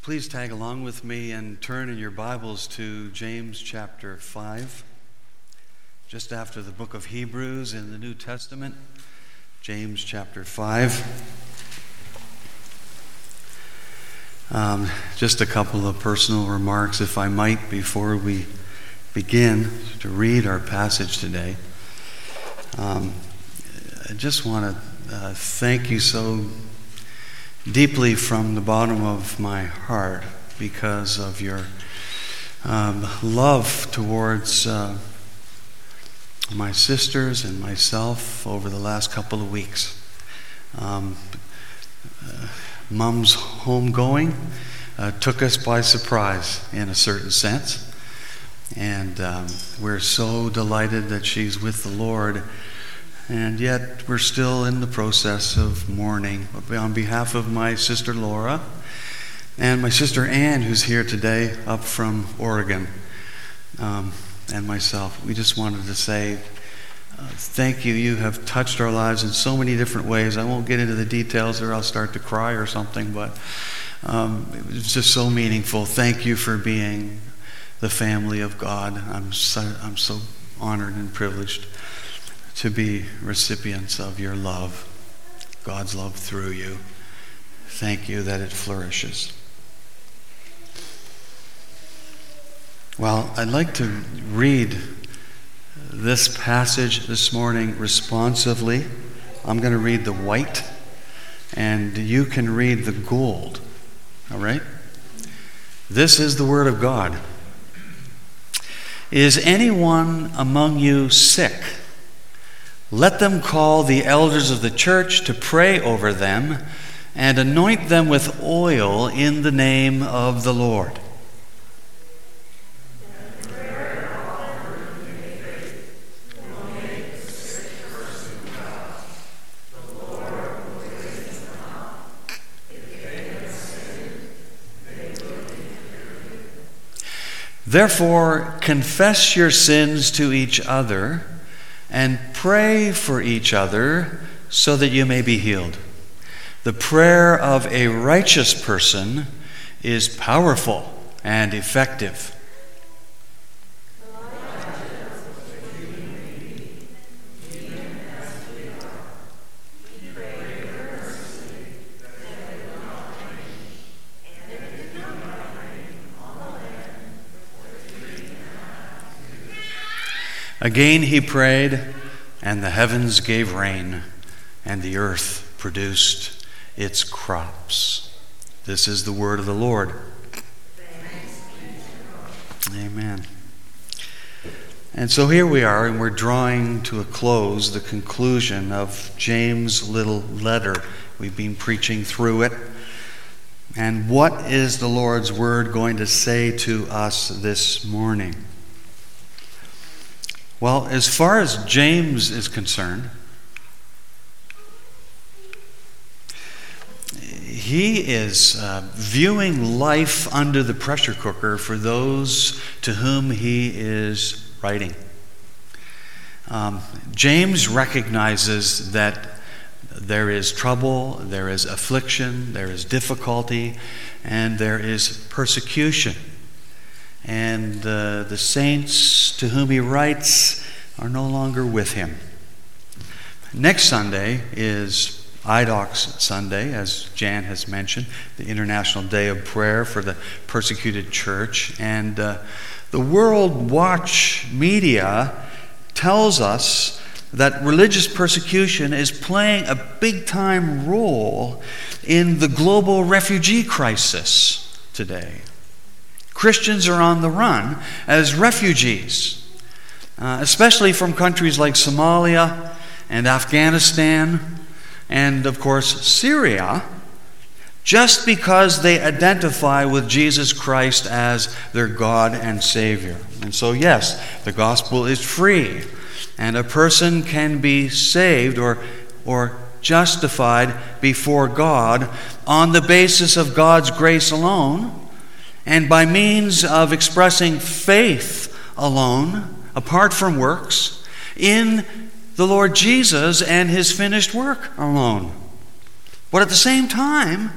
Please tag along with me and turn in your Bibles to James chapter 5. Just after the book of Hebrews in the New Testament, James chapter 5. Just a couple of personal remarks, if I might, before we begin to read our passage today. I just want to thank you so deeply from the bottom of my heart because of your love towards my sisters and myself over the last couple of weeks. Mom's homegoing took us by surprise in a certain sense, and we're so delighted that she's with the Lord. And yet we're still in the process of mourning on behalf of my sister Laura and my sister Ann, who's here today up from Oregon, and myself. We just wanted to say thank you. You have touched our lives in so many different ways. I won't get into the details or I'll start to cry or something, but it was just so meaningful. Thank you for being the family of God. I'm so honored and privileged to be recipients of your love, God's love through you. Thank you that it flourishes. Well, I'd like to read this passage this morning responsively. I'm going to read the white, and you can read the gold. All right? This is the word of God. Is anyone among you sick? Let them call the elders of the church to pray over them and anoint them with oil in the name of the Lord. Therefore, confess your sins to each other and pray for each other so that you may be healed. The prayer of a righteous person is powerful and effective. Again he prayed, and the heavens gave rain, and the earth produced its crops. This is the word of the Lord. Amen. And so here we are, and we're drawing to a close the conclusion of James' little letter. We've been preaching through it. And what is the Lord's word going to say to us this morning? Well, as far as James is concerned, he is viewing life under the pressure cooker for those to whom he is writing. James recognizes that there is trouble, there is affliction, there is difficulty, and there is persecution. And the saints to whom he writes are no longer with him. Next Sunday is IDOC's Sunday, as Jan has mentioned, the International Day of Prayer for the Persecuted Church. And the World Watch media tells us that religious persecution is playing a big-time role in the global refugee crisis today. Christians are on the run as refugees, especially from countries like Somalia and Afghanistan and, of course, Syria, just because they identify with Jesus Christ as their God and Savior. And so, yes, the gospel is free, and a person can be saved or justified before God on the basis of God's grace alone, and by means of expressing faith alone, apart from works, in the Lord Jesus and his finished work alone. But at the same time,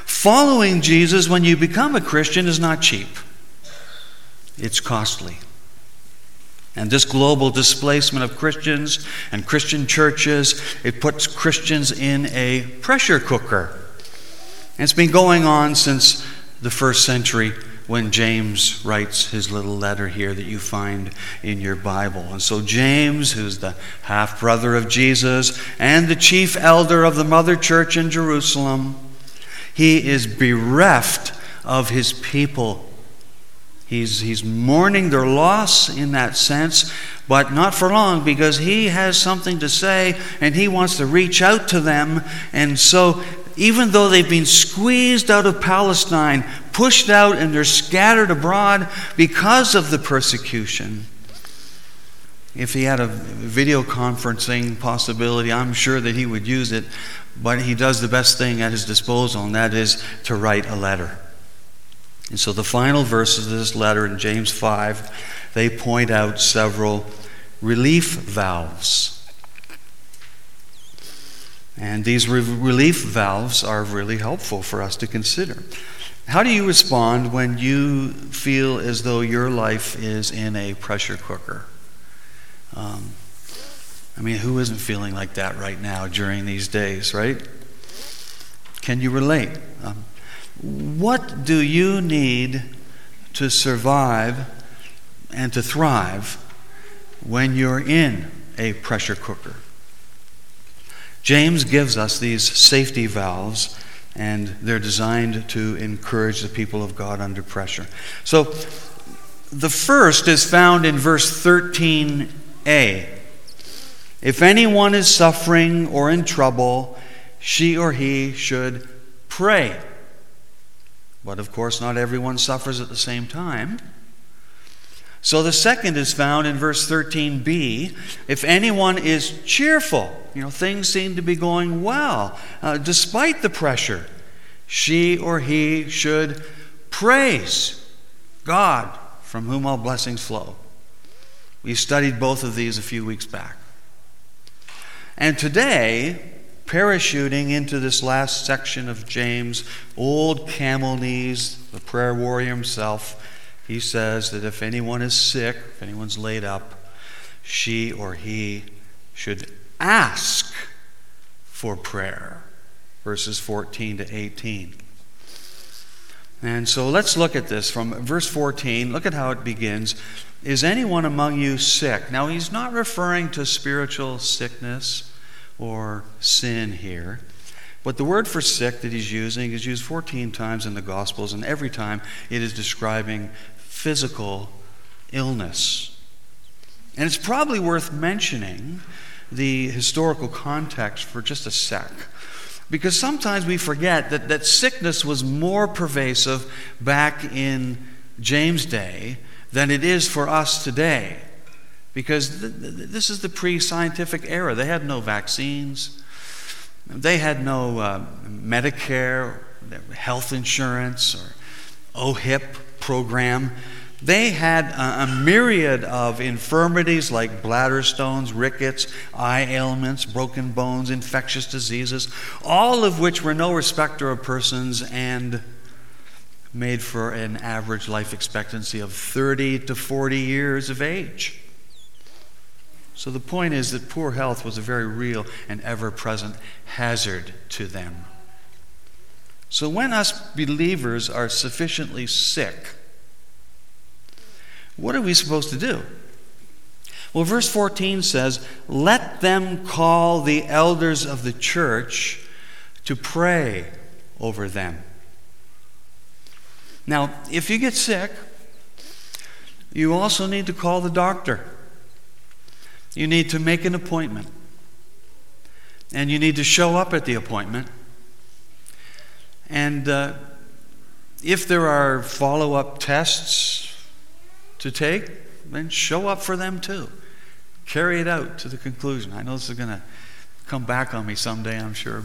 Following Jesus when you become a Christian is not cheap. It's costly. And this global displacement of Christians and Christian churches, it puts Christians in a pressure cooker. And it's been going on since the first century when James writes his little letter here that you find in your Bible. And so James, who's the half-brother of Jesus and the chief elder of the mother church in Jerusalem, he is bereft of his people. He's mourning their loss in that sense, but not for long, because he has something to say and he wants to reach out to them. And so even though they've been squeezed out of Palestine, pushed out, and they're scattered abroad because of the persecution, if he had a video conferencing possibility, I'm sure that he would use it, but he does the best thing at his disposal, and that is to write a letter. And so the final verses of this letter in James 5, they point out several relief valves. And these relief valves are really helpful for us to consider. How do you respond when you feel as though your life is in a pressure cooker? Who isn't feeling like that right now during these days, right? Can you relate? What do you need to survive and to thrive when you're in a pressure cooker? James gives us these safety valves, and they're designed to encourage the people of God under pressure. So the first is found in verse 13a. If anyone is suffering or in trouble, she or he should pray. But of course, not everyone suffers at the same time. So the second is found in verse 13b. If anyone is cheerful, things seem to be going well, despite the pressure, she or he should praise God, from whom all blessings flow. We studied both of these a few weeks back. And today, parachuting into this last section of James, old camel knees, the prayer warrior himself, he says that if anyone is sick, if anyone's laid up, she or he should ask for prayer. Verses 14 to 18. And so let's look at this from verse 14. Look at how it begins. Is anyone among you sick? Now, he's not referring to spiritual sickness or sin here. But the word for sick that he's using is used 14 times in the Gospels, and every time it is describing physical illness. And it's probably worth mentioning the historical context for just a sec, because sometimes we forget that sickness was more pervasive back in James' day than it is for us today. Because this is the pre-scientific era. They had no vaccines. They had no Medicare, health insurance, or OHIP program. They had a myriad of infirmities like bladder stones, rickets, eye ailments, broken bones, infectious diseases, all of which were no respecter of persons and made for an average life expectancy of 30 to 40 years of age. So the point is that poor health was a very real and ever-present hazard to them. So when us believers are sufficiently sick, what are we supposed to do? Well, verse 14 says, let them call the elders of the church to pray over them. Now, if you get sick, you also need to call the doctor. You need to make an appointment. And you need to show up at the appointment. And if there are follow-up tests to take, then show up for them too. Carry it out to the conclusion. I know this is going to come back on me someday, I'm sure,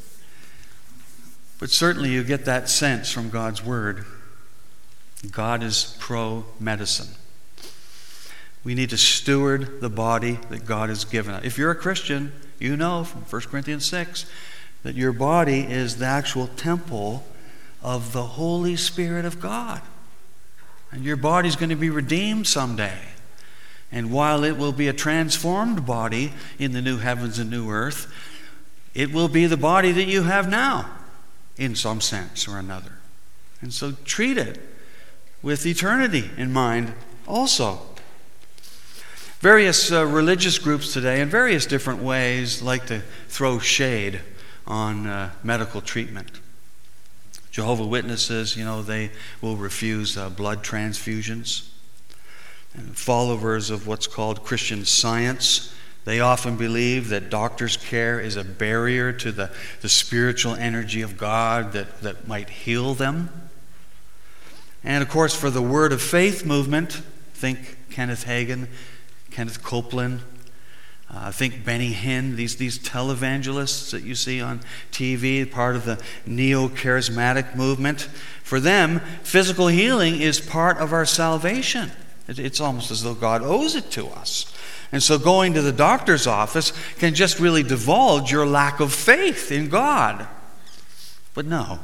but certainly you get that sense from God's Word. God is pro-medicine. We need to steward the body that God has given us. If you're a Christian, you know from 1 Corinthians 6 that your body is the actual temple of the Holy Spirit of God. And your body's going to be redeemed someday. And while it will be a transformed body in the new heavens and new earth, it will be the body that you have now, in some sense or another. And so treat it with eternity in mind also. Various religious groups today, in various different ways, like to throw shade on medical treatment. Jehovah's Witnesses, they will refuse blood transfusions. And followers of what's called Christian Science, they often believe that doctors' care is a barrier to the spiritual energy of God that might heal them. And of course, for the Word of Faith movement, think Kenneth Hagin, Kenneth Copeland, think Benny Hinn, these televangelists that you see on TV, part of the neo-charismatic movement. For them, physical healing is part of our salvation. It's almost as though God owes it to us. And so going to the doctor's office can just really divulge your lack of faith in God. But no.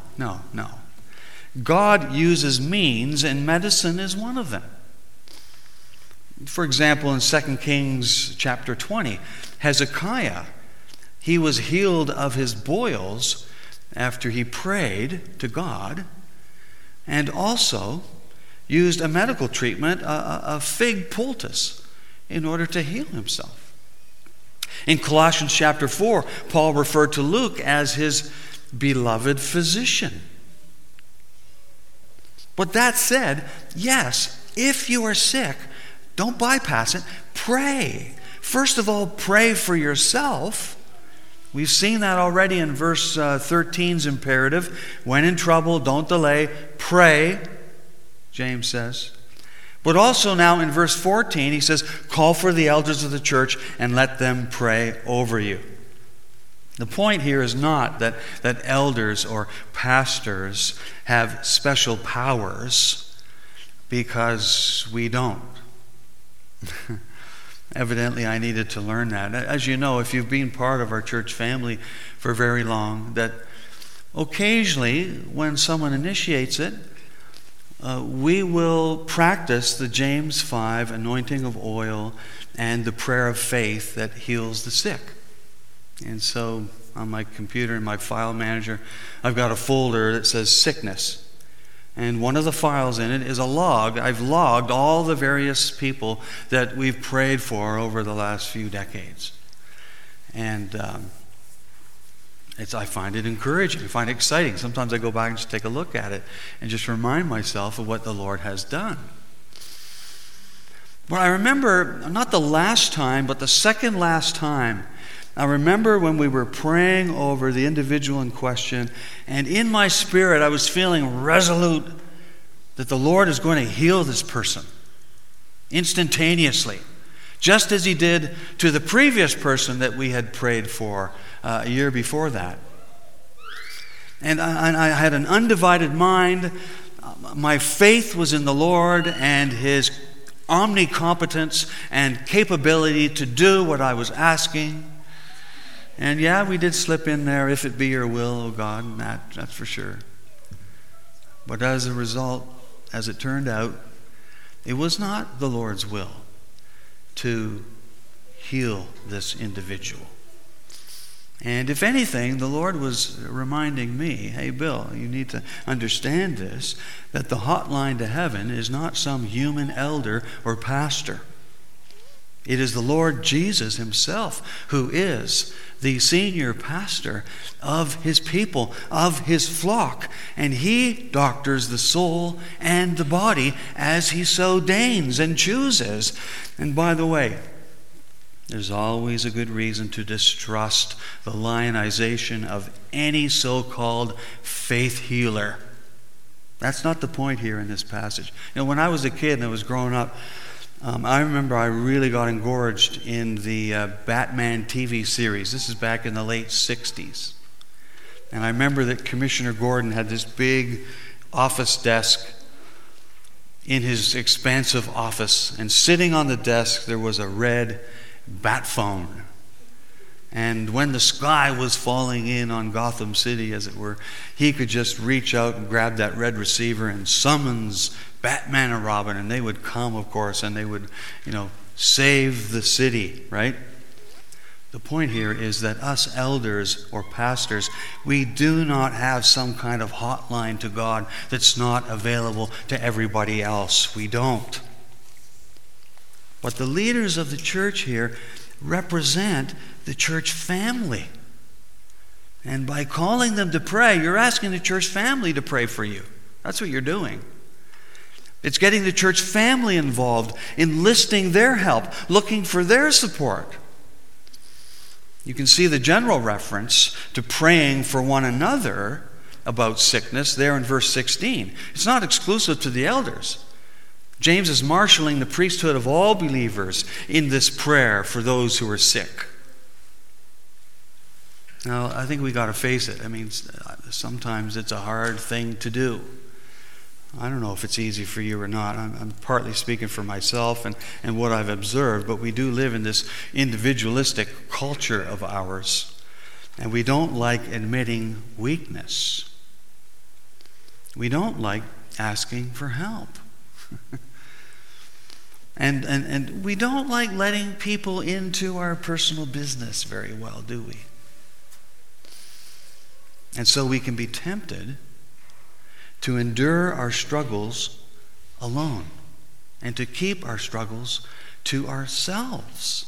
God uses means, and medicine is one of them. For example, in 2 Kings chapter 20, Hezekiah, he was healed of his boils after he prayed to God, and also used a medical treatment, a fig poultice, in order to heal himself. In Colossians chapter 4, Paul referred to Luke as his beloved physician. But that said, yes, if you are sick, don't bypass it. Pray. First of all, pray for yourself. We've seen that already in verse 13's imperative. When in trouble, don't delay. Pray, James says. But also now in verse 14, he says, call for the elders of the church and let them pray over you. The point here is not that elders or pastors have special powers, because we don't. Evidently, I needed to learn that. As you know, if you've been part of our church family for very long, that occasionally when someone initiates it, we will practice the James 5 anointing of oil and the prayer of faith that heals the sick. And so on my computer, in my file manager, I've got a folder that says sickness. And one of the files in it is a log. I've logged all the various people that we've prayed for over the last few decades. And I find it encouraging. I find it exciting. Sometimes I go back and just take a look at it and just remind myself of what the Lord has done. But I remember, not the last time, but the second last time, I remember when we were praying over the individual in question, and in my spirit I was feeling resolute that the Lord is going to heal this person instantaneously, just as he did to the previous person that we had prayed for a year before that. And I had an undivided mind. My faith was in the Lord and his omnicompetence and capability to do what I was asking. And yeah, we did slip in there, if it be your will, O God, and that's for sure. But as a result, as it turned out, it was not the Lord's will to heal this individual. And if anything, the Lord was reminding me, hey, Bill, you need to understand this, that the hotline to heaven is not some human elder or pastor. It is the Lord Jesus himself who is the senior pastor of his people, of his flock. And he doctors the soul and the body as he so deigns and chooses. And by the way, there's always a good reason to distrust the lionization of any so-called faith healer. That's not the point here in this passage. When I was a kid and I was growing up, I remember I really got engorged in the Batman TV series. This is back in the late 60s. And I remember that Commissioner Gordon had this big office desk in his expansive office. And sitting on the desk, there was a red bat phone. And when the sky was falling in on Gotham City, as it were, he could just reach out and grab that red receiver and summons Batman and Robin, and they would come, of course, and they would, save the city, right? The point here is that us elders or pastors, we do not have some kind of hotline to God that's not available to everybody else. We don't. But the leaders of the church here represent the church family. And by calling them to pray, you're asking the church family to pray for you. That's what you're doing. It's getting the church family involved, enlisting their help, looking for their support. You can see the general reference to praying for one another about sickness there in verse 16. It's not exclusive to the elders. James is marshaling the priesthood of all believers in this prayer for those who are sick. Now, I think we got to face it. I mean, sometimes it's a hard thing to do. I don't know if it's easy for you or not. I'm partly speaking for myself and what I've observed, but we do live in this individualistic culture of ours, and we don't like admitting weakness. We don't like asking for help. And we don't like letting people into our personal business very well, do we? And so we can be tempted to endure our struggles alone and to keep our struggles to ourselves.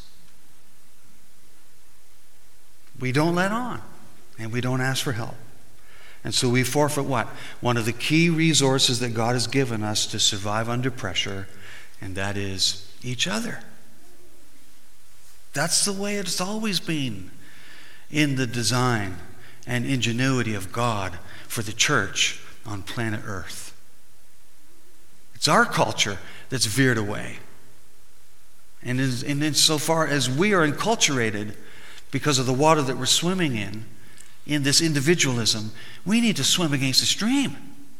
We don't let on, and we don't ask for help. And so we forfeit what? One of the key resources that God has given us to survive under pressure, and that is each other. That's the way it's always been in the design and ingenuity of God for the church on planet Earth. It's our culture that's veered away. And insofar as we are enculturated because of the water that we're swimming in this individualism, we need to swim against the stream.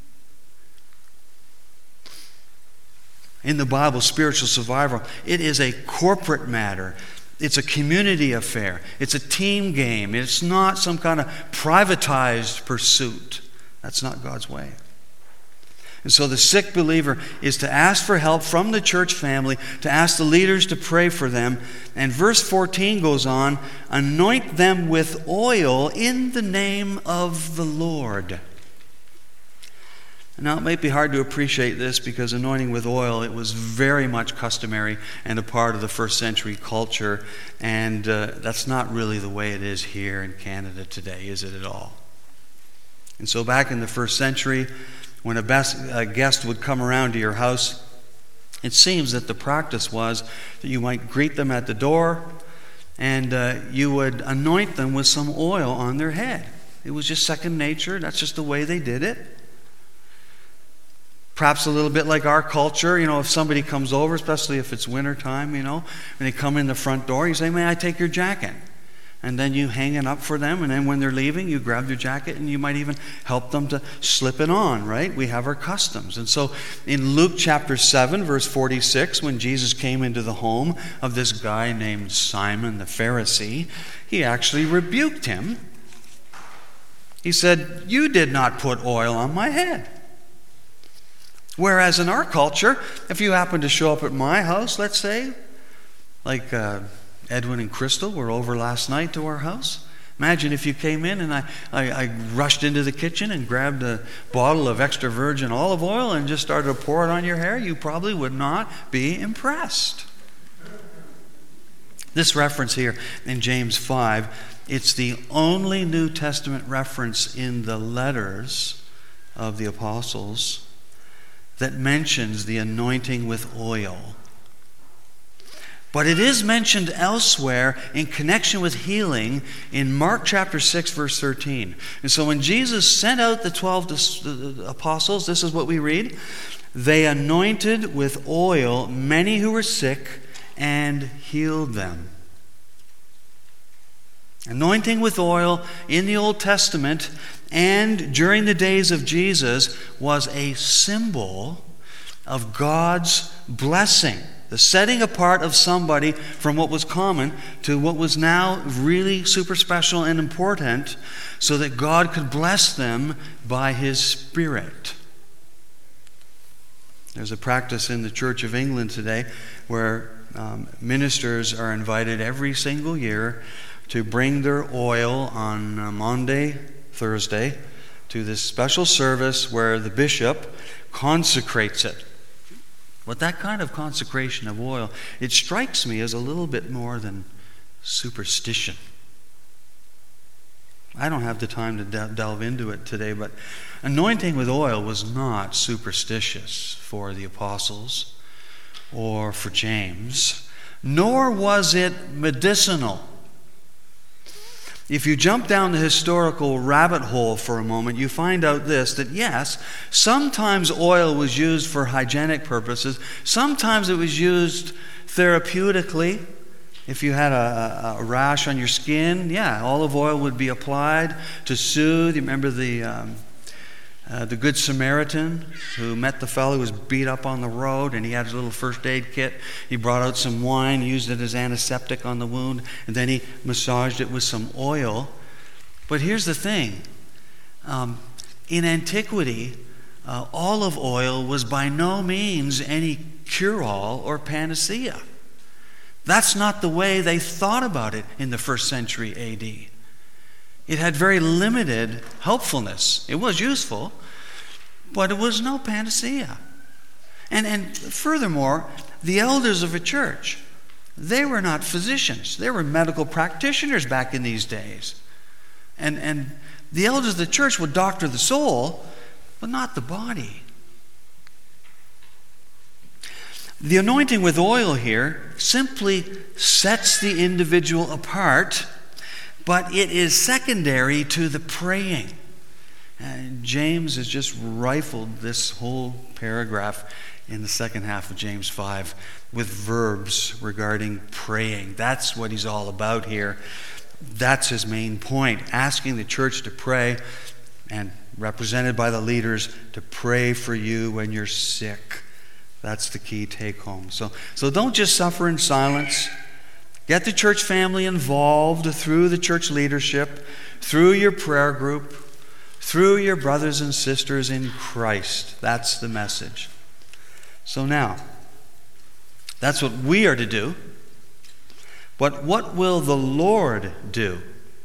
In the Bible, spiritual survival, it is a corporate matter. It's a community affair. It's a team game. It's not some kind of privatized pursuit. That's not God's way. And so the sick believer is to ask for help from the church family, to ask the leaders to pray for them. And verse 14 goes on, anoint them with oil in the name of the Lord. Now, it might be hard to appreciate this because anointing with oil, it was very much customary and a part of the first century culture. And that's not really the way it is here in Canada today, is it at all? And so back in the first century, when a guest would come around to your house, it seems that the practice was that you might greet them at the door and you would anoint them with some oil on their head. It was just second nature. That's just the way they did it. Perhaps a little bit like our culture, if somebody comes over, especially if it's wintertime, when they come in the front door, you say, may I take your jacket? And then you hang it up for them, and then when they're leaving, you grab their jacket, and you might even help them to slip it on, right? We have our customs. And so in Luke chapter 7, verse 46, when Jesus came into the home of this guy named Simon the Pharisee, he actually rebuked him. He said, you did not put oil on my head. Whereas in our culture, if you happen to show up at my house, let's say, like Edwin and Crystal were over last night to our house. Imagine if you came in and I rushed into the kitchen and grabbed a bottle of extra virgin olive oil and just started to pour it on your hair. You probably would not be impressed. This reference here in James 5, it's the only New Testament reference in the letters of the apostles that mentions the anointing with oil. But it is mentioned elsewhere in connection with healing in Mark chapter 6, verse 13. And so when Jesus sent out the 12 apostles, this is what we read. They anointed with oil many who were sick and healed them. Anointing with oil in the Old Testament and during the days of Jesus was a symbol of God's blessing The setting apart of somebody from what was common to what was now really super special and important, so that God could bless them by His Spirit. There's a practice in the Church of England today where ministers are invited every single year to bring their oil on Maundy, Thursday, to this special service where the bishop consecrates it. But that kind of consecration of oil, it strikes me as a little bit more than superstition. I don't have the time to delve into it today, but anointing with oil was not superstitious for the apostles or for James, nor was it medicinal. If you jump down the historical rabbit hole for a moment, you find out that yes, sometimes oil was used for hygienic purposes, sometimes it was used therapeutically. If you had a rash on your skin, olive oil would be applied to soothe. You remember the Good Samaritan who met the fellow who was beat up on the road, and he had his little first aid kit. He brought out some wine, used it as antiseptic on the wound, and then he massaged it with some oil. But here's the thing. In antiquity, olive oil was by no means any cure-all or panacea. That's not the way they thought about it in the first century A.D. It had very limited helpfulness. It was useful, but it was no panacea. And furthermore, the elders of a church, they were not physicians. They were medical practitioners back in these days. And the elders of the church would doctor the soul, but not the body. The anointing with oil here simply sets the individual apart, but it is secondary to the praying. And James has just rifled this whole paragraph in the second half of James 5 with verbs regarding praying. That's what he's all about here. That's his main point, asking the church to pray, and represented by the leaders, to pray for you when you're sick. That's the key take home. So don't just suffer in silence. Get the church family involved through the church leadership, through your prayer group, through your brothers and sisters in Christ. That's the message. So now, that's what we are to do. But what will the Lord do?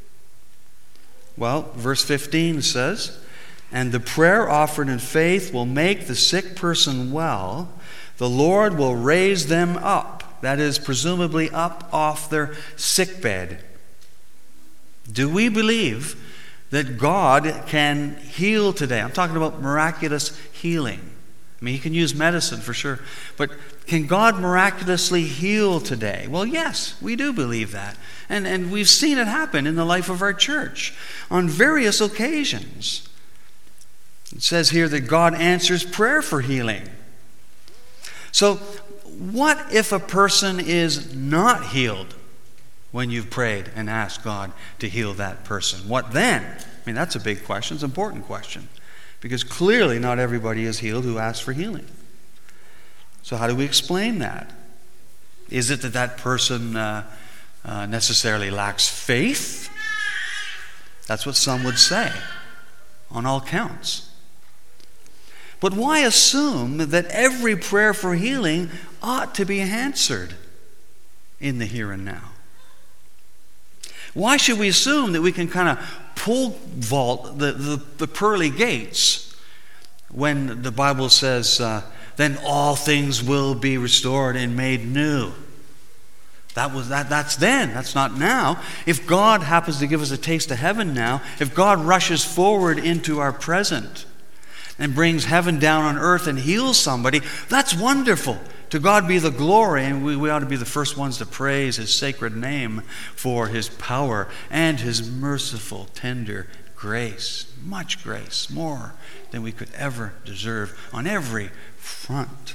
Well, verse 15 says, "And the prayer offered in faith will make the sick person well. The Lord will raise them up," that is, presumably up off their sickbed. Do we believe that God can heal today? I'm talking about miraculous healing. I mean, He can use medicine for sure. But can God miraculously heal today? Well, yes, we do believe that. And we've seen it happen in the life of our church on various occasions. It says here that God answers prayer for healing. So, what if a person is not healed when you've prayed and asked God to heal that person? What then? I mean, that's a big question. It's an important question. Because clearly not everybody is healed who asks for healing. So how do we explain that? Is it that that person necessarily lacks faith? That's what some would say, on all counts. But why assume that every prayer for healing ought to be answered in the here and now? Why should we assume that we can kind of pole vault the pearly gates when the Bible says, then all things will be restored and made new? That's then. That's not now. If God happens to give us a taste of heaven now, if God rushes forward into our present and brings heaven down on earth and heals somebody, that's wonderful. To God be the glory, and we ought to be the first ones to praise His sacred name for His power and His merciful, tender grace. Much grace, more than we could ever deserve on every front.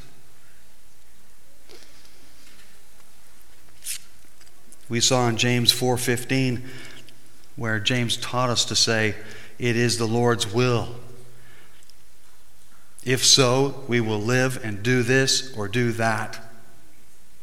We saw in James 4:15 where James taught us to say, "It is the Lord's will. If so, we will live and do this or do that."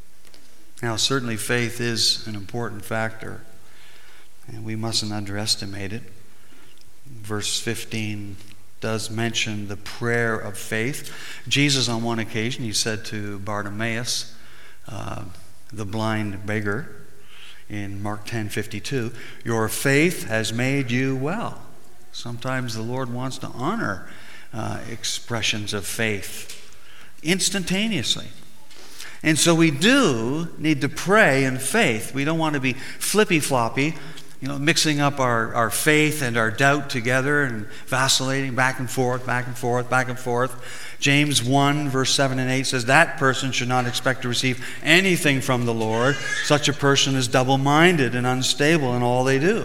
Now, certainly faith is an important factor, and we mustn't underestimate it. Verse 15 does mention the prayer of faith. Jesus, on one occasion, he said to Bartimaeus, the blind beggar, in Mark 10:52, "Your faith has made you well." Sometimes the Lord wants to honor expressions of faith instantaneously. And so we do need to pray in faith. We don't want to be flippy-floppy, mixing up our faith and our doubt together and vacillating back and forth, back and forth, back and forth. James 1, verse 7 and 8 says, "That person should not expect to receive anything from the Lord. Such a person is double-minded and unstable in all they do."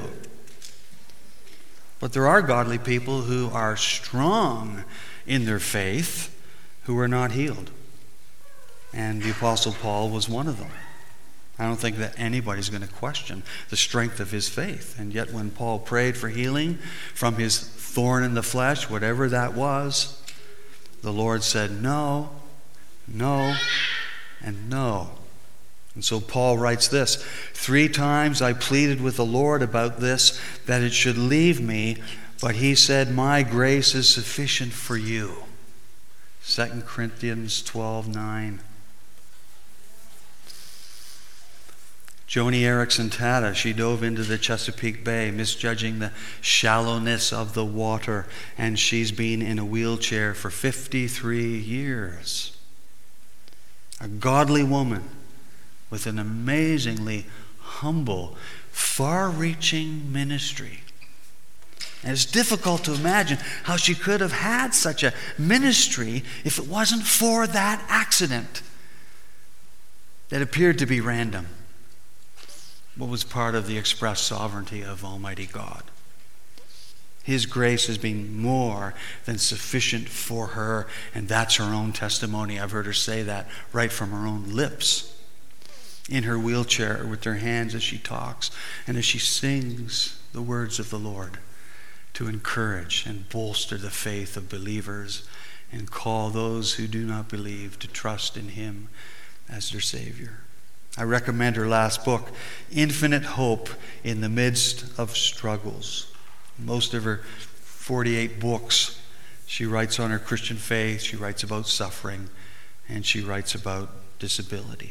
But there are godly people who are strong in their faith who are not healed. And the Apostle Paul was one of them. I don't think that anybody's going to question the strength of his faith. And yet when Paul prayed for healing from his thorn in the flesh, whatever that was, the Lord said no, no, and no. And so Paul writes this, "3 times I pleaded with the Lord about this, that it should leave me, but he said, 'My grace is sufficient for you.'" 2 Corinthians 12:9. Joni Eareckson Tada, she dove into the Chesapeake Bay, misjudging the shallowness of the water, and she's been in a wheelchair for 53 years. A godly woman with an amazingly humble, far-reaching ministry. And it's difficult to imagine how she could have had such a ministry if it wasn't for that accident that appeared to be random, but was part of the express sovereignty of Almighty God. His grace has been more than sufficient for her, and that's her own testimony. I've heard her say that right from her own lips, in her wheelchair with her hands as she talks and as she sings the words of the Lord to encourage and bolster the faith of believers and call those who do not believe to trust in Him as their Savior. I recommend her last book, Infinite Hope in the Midst of Struggles. Most of her 48 books, she writes on her Christian faith, she writes about suffering, and she writes about disability.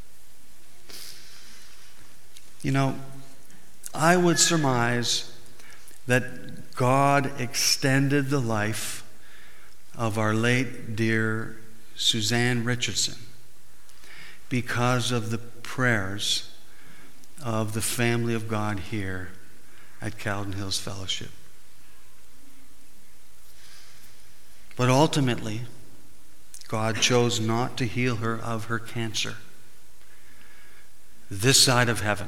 I would surmise that God extended the life of our late dear Suzanne Richardson because of the prayers of the family of God here at Cowden Hills Fellowship. But ultimately, God chose not to heal her of her cancer this side of heaven.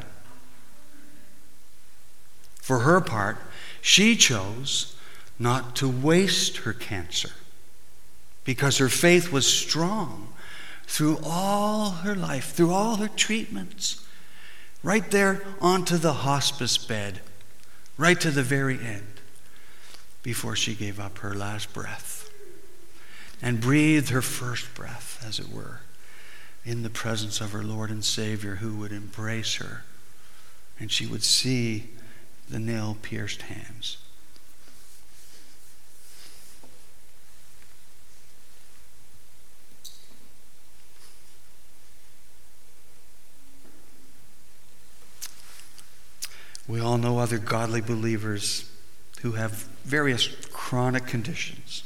For her part, she chose not to waste her cancer because her faith was strong through all her life, through all her treatments, right there onto the hospice bed, right to the very end, before she gave up her last breath and breathed her first breath, as it were, in the presence of her Lord and Savior, who would embrace her, and she would see the nail-pierced hands. We all know other godly believers who have various chronic conditions.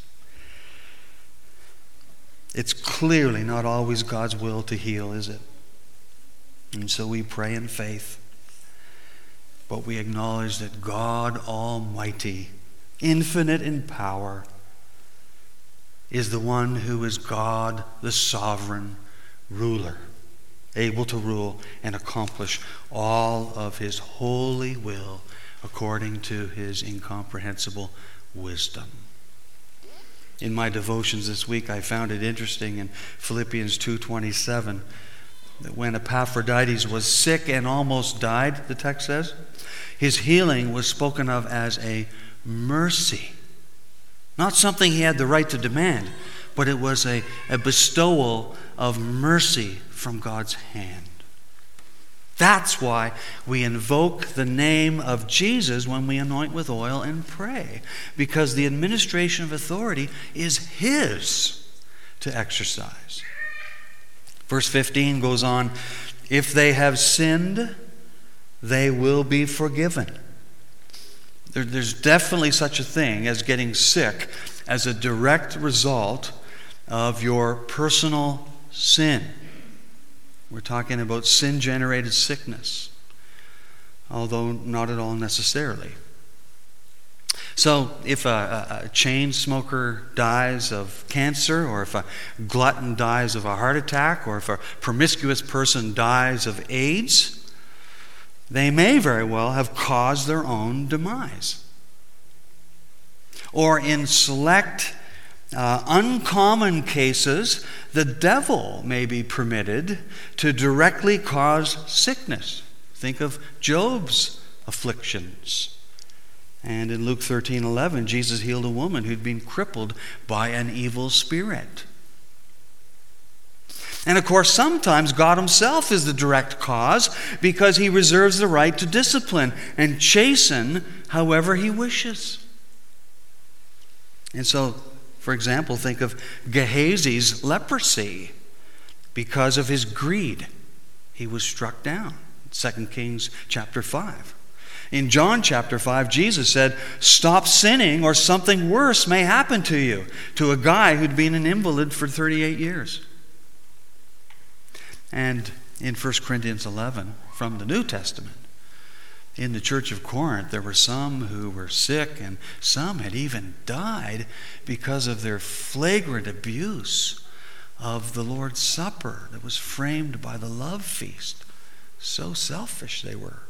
It's clearly not always God's will to heal, is it? And so we pray in faith, but we acknowledge that God Almighty, infinite in power, is the one who is God, the sovereign ruler, able to rule and accomplish all of His holy will according to His incomprehensible wisdom. In my devotions this week, I found it interesting in Philippians 2:27 that when Epaphroditus was sick and almost died, the text says, his healing was spoken of as a mercy. Not something he had the right to demand, but it was a bestowal of mercy from God's hand. That's why we invoke the name of Jesus when we anoint with oil and pray, because the administration of authority is His to exercise. Verse 15 goes on, if they have sinned, they will be forgiven. There's definitely such a thing as getting sick as a direct result of your personal sin. We're talking about sin-generated sickness, although not at all necessarily. So if a chain smoker dies of cancer, or if a glutton dies of a heart attack, or if a promiscuous person dies of AIDS, they may very well have caused their own demise. Or in select uncommon cases, the devil may be permitted to directly cause sickness. Think of Job's afflictions. And in Luke 13:11, Jesus healed a woman who'd been crippled by an evil spirit. And of course, sometimes God Himself is the direct cause, because He reserves the right to discipline and chasten however He wishes. And so, for example, think of Gehazi's leprosy. Because of his greed, he was struck down. 2 Kings chapter 5. In John chapter 5, Jesus said, stop sinning or something worse may happen to you, to a guy who'd been an invalid for 38 years. And in 1 Corinthians 11, from the New Testament, in the church of Corinth, there were some who were sick, and some had even died because of their flagrant abuse of the Lord's Supper that was framed by the love feast. So selfish they were.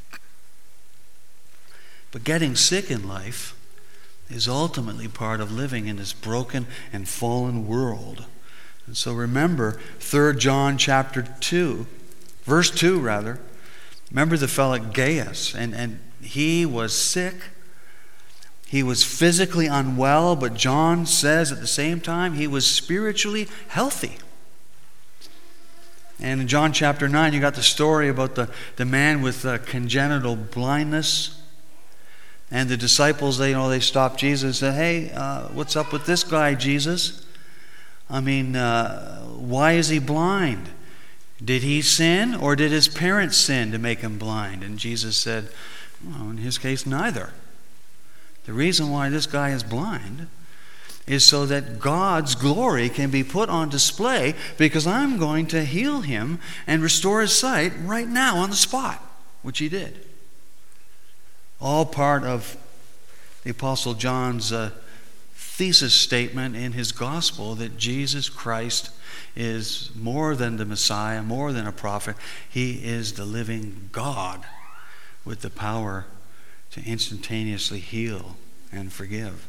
But getting sick in life is ultimately part of living in this broken and fallen world. And so remember 3 John chapter 2, verse 2 rather. Remember the fellow Gaius, and he was sick. He was physically unwell, but John says at the same time he was spiritually healthy. And in John chapter 9, you got the story about the man with congenital blindness. And the disciples, they stopped Jesus and said, hey, what's up with this guy, Jesus? I mean, why is he blind? Did he sin, or did his parents sin to make him blind? And Jesus said, well, in his case, neither. The reason why this guy is blind is so that God's glory can be put on display, because I'm going to heal him and restore his sight right now on the spot, which he did. All part of the Apostle John's thesis statement in his gospel that Jesus Christ is more than the Messiah, more than a prophet. He is the living God with the power to instantaneously heal and forgive.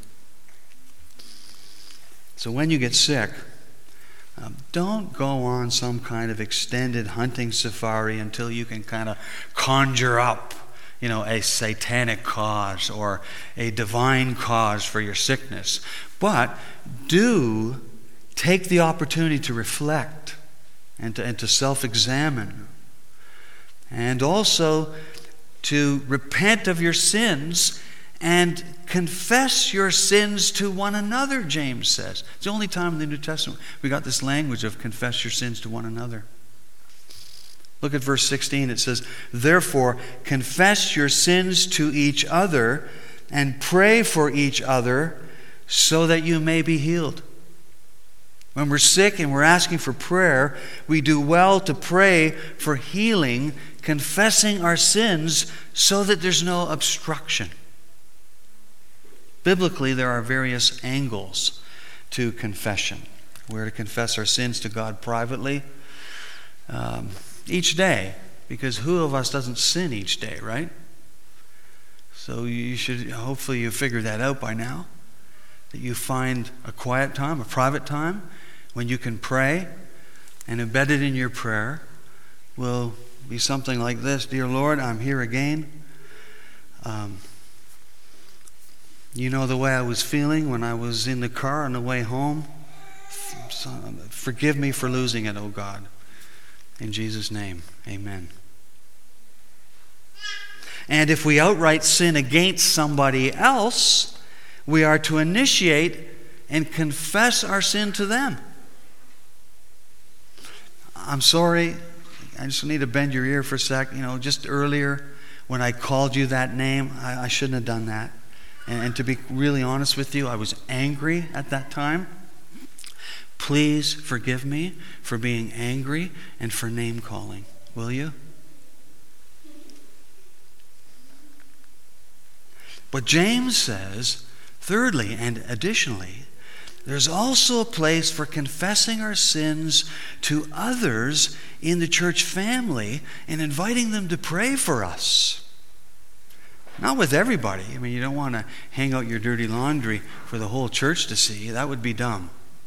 So when you get sick, don't go on some kind of extended hunting safari until you can kind of conjure up, a satanic cause or a divine cause for your sickness. But do take the opportunity to reflect and to self-examine, and also to repent of your sins and confess your sins to one another, James says. It's the only time in the New Testament we got this language of confess your sins to one another. Look at verse 16. It says, therefore, confess your sins to each other and pray for each other so that you may be healed. When we're sick and we're asking for prayer, we do well to pray for healing, confessing our sins so that there's no obstruction. Biblically, there are various angles to confession. We're to confess our sins to God privately each day, because who of us doesn't sin each day, right? So hopefully you figured that out by now, that you find a quiet time, a private time, when you can pray, and embedded in your prayer will be something like this. Dear Lord, I'm here again. You know the way I was feeling when I was in the car on the way home. Forgive me for losing it, oh God. In Jesus' name, amen. And if we outright sin against somebody else, we are to initiate and confess our sin to them. I'm sorry, I just need to bend your ear for a sec. Just earlier when I called you that name, I shouldn't have done that. And to be really honest with you, I was angry at that time. Please forgive me for being angry and for name calling. Will you? But James says, thirdly and additionally, there's also a place for confessing our sins to others in the church family and inviting them to pray for us. Not with everybody. You don't want to hang out your dirty laundry for the whole church to see. That would be dumb.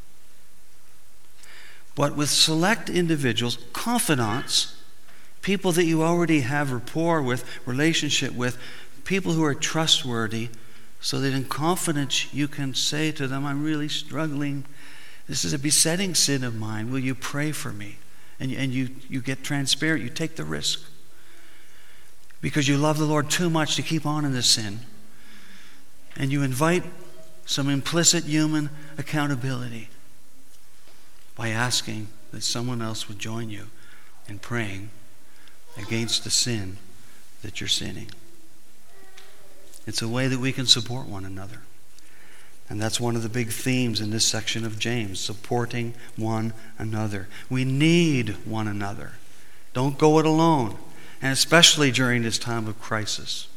But with select individuals, confidants, people that you already have rapport with, relationship with, people who are trustworthy, so that in confidence you can say to them, I'm really struggling. This is a besetting sin of mine. Will you pray for me? And you get transparent. You take the risk. Because you love the Lord too much to keep on in this sin. And you invite some implicit human accountability by asking that someone else would join you in praying against the sin that you're sinning. It's a way that we can support one another. And that's one of the big themes in this section of James, supporting one another. We need one another. Don't go it alone, and especially during this time of crisis.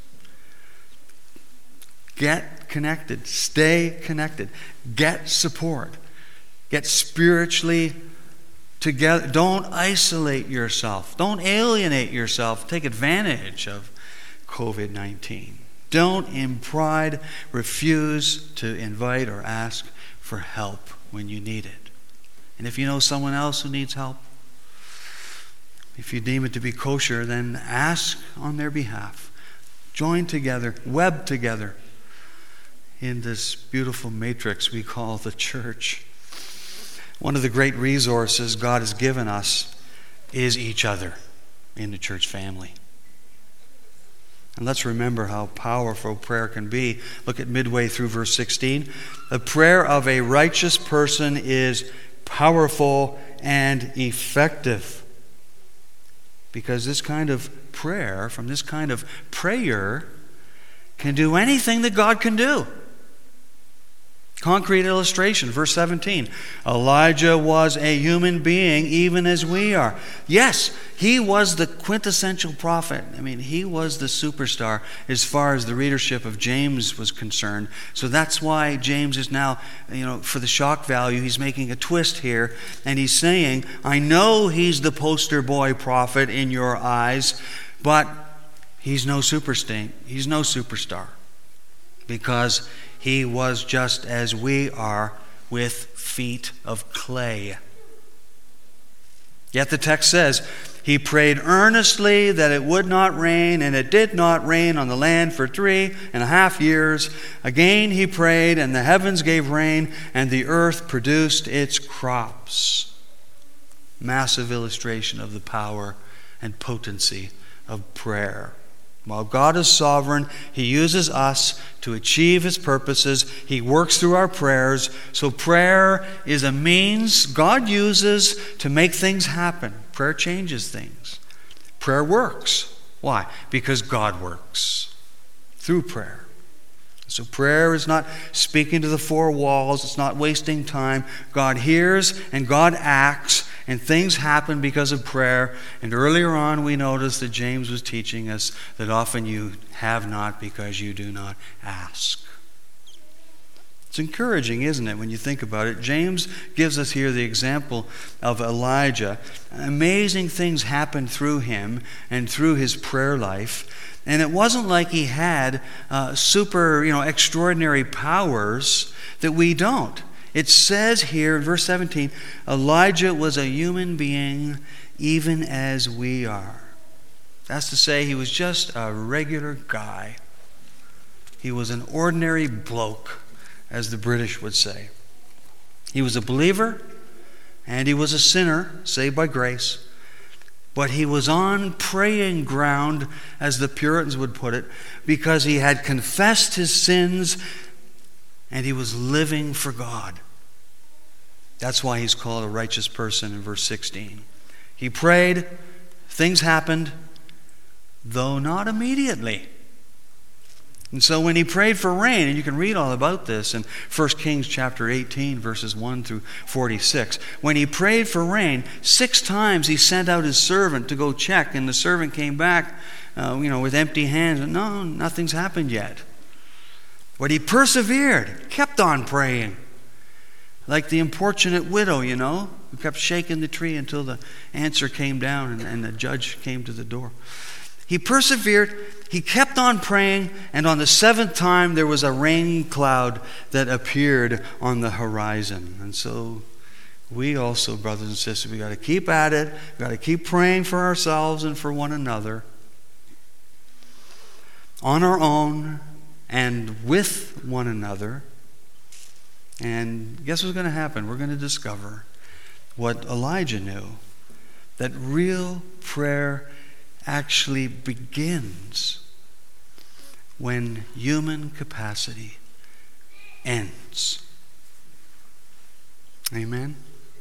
Get connected. Stay connected. Get support. Get spiritually together. Don't isolate yourself. Don't alienate yourself. Take advantage of COVID-19. Don't in pride refuse to invite or ask for help when you need it. And if you know someone else who needs help, if you deem it to be kosher, then ask on their behalf. Join together, web together in this beautiful matrix we call the church. One of the great resources God has given us is each other in the church family. And let's remember how powerful prayer can be. Look at midway through verse 16. The prayer of a righteous person is powerful and effective. Because this kind of prayer, from this kind of prayer, can do anything that God can do. Concrete illustration, verse 17. Elijah was a human being even as we are. Yes, he was the quintessential prophet. He was the superstar as far as the readership of James was concerned. So that's why James is now, for the shock value, he's making a twist here. And he's saying, I know he's the poster boy prophet in your eyes, but he's no superstar. He's no superstar. Because he was just as we are, with feet of clay. Yet the text says, he prayed earnestly that it would not rain, and it did not rain on the land for 3.5 years. Again he prayed, and the heavens gave rain, and the earth produced its crops. Massive illustration of the power and potency of prayer. While God is sovereign, he uses us to achieve his purposes. He works through our prayers. So prayer is a means God uses to make things happen. Prayer changes things. Prayer works. Why? Because God works through prayer. So prayer is not speaking to the four walls. It's not wasting time. God hears and God acts, and things happen because of prayer. And earlier on we noticed that James was teaching us that often you have not because you do not ask. It's encouraging, isn't it, when you think about it? James gives us here the example of Elijah. Amazing things happened through him and through his prayer life. And it wasn't like he had super, extraordinary powers that we don't. It says here in verse 17, Elijah was a human being even as we are. That's to say, he was just a regular guy. He was an ordinary bloke, as the British would say. He was a believer and he was a sinner, saved by grace. But he was on praying ground, as the Puritans would put it, because he had confessed his sins and he was living for God. That's why he's called a righteous person in verse 16. He prayed, things happened, though not immediately. And so when he prayed for rain, and you can read all about this in 1 Kings chapter 18, verses 1 through 46. When he prayed for rain, 6 times he sent out his servant to go check, and the servant came back with empty hands. And no, nothing's happened yet. But he persevered, kept on praying. Like the importunate widow, who kept shaking the tree until the answer came down and the judge came to the door. He persevered, he kept on praying, and on the 7th time there was a rain cloud that appeared on the horizon. And so we also, brothers and sisters, we got to keep at it. We got to keep praying for ourselves and for one another on our own and with one another. And guess what's going to happen? We're going to discover what Elijah knew, that real prayer actually begins when human capacity ends. Amen?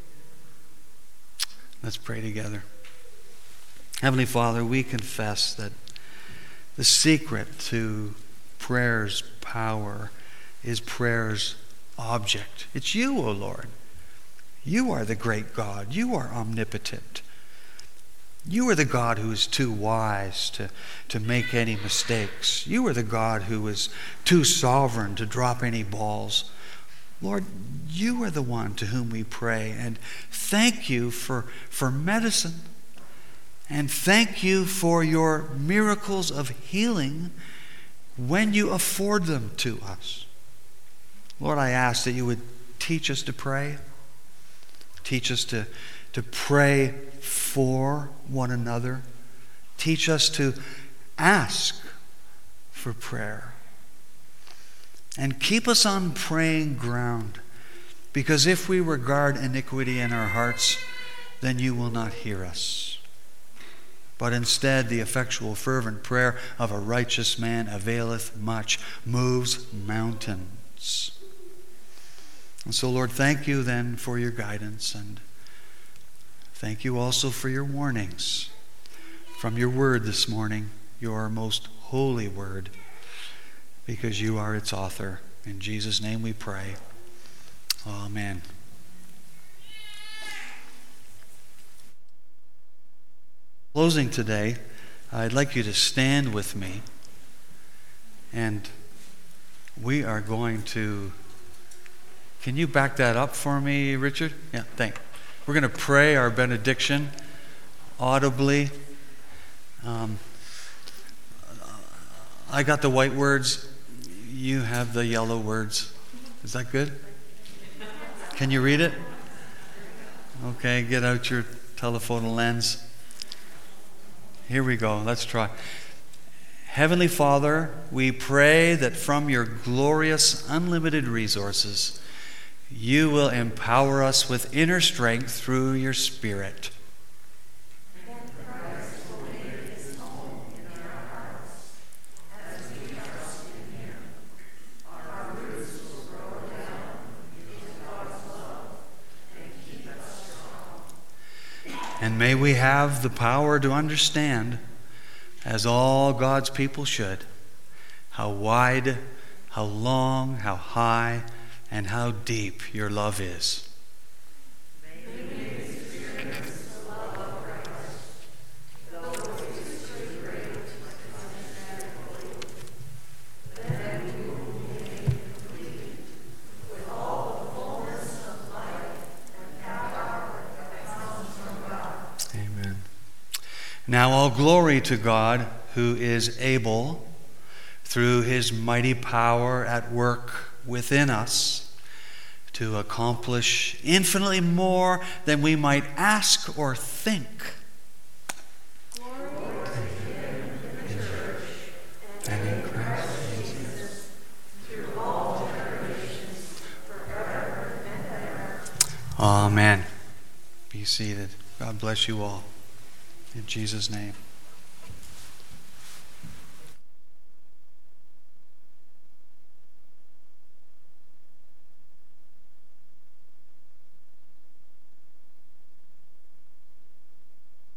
Let's pray together. Heavenly Father, we confess that the secret to prayer's power is prayer's object. It's you, O Lord. You are the great God. You are omnipotent. You are the God who is too wise to make any mistakes. You are the God who is too sovereign to drop any balls. Lord, you are the one to whom we pray. And thank you for medicine. And thank you for your miracles of healing when you afford them to us. Lord, I ask that you would teach us to pray. Teach us to pray for one another. Teach us to ask for prayer. And keep us on praying ground, because if we regard iniquity in our hearts, then you will not hear us. But instead, the effectual fervent prayer of a righteous man availeth much, moves mountains. And so, Lord, thank you then for your guidance, and thank you also for your warnings from your word this morning, your most holy word, because you are its author. In Jesus' name we pray. Amen. Closing today, I'd like you to stand with me, and we are going to... Can you back that up for me, Richard? Yeah, thanks. We're going to pray our benediction audibly. I got the white words. You have the yellow words. Is that good? Can you read it? Okay, get out your telephoto lens. Here we go. Let's try. Heavenly Father, we pray that from your glorious, unlimited resources, you will empower us with inner strength through your Spirit. And may we have the power to understand, as all God's people should, how wide, how long, how high, and how deep your love is. May we experience the love of Christ, though it is too great to understand fully, then we will be made complete with all the fullness of life and power that comes from God. Amen. Now all glory to God, who is able, through his mighty power at work within us, to accomplish infinitely more than we might ask or think. Glory to him in the church and in Christ Jesus, through all generations, forever and ever. Amen. Be seated. God bless you all. In Jesus' name.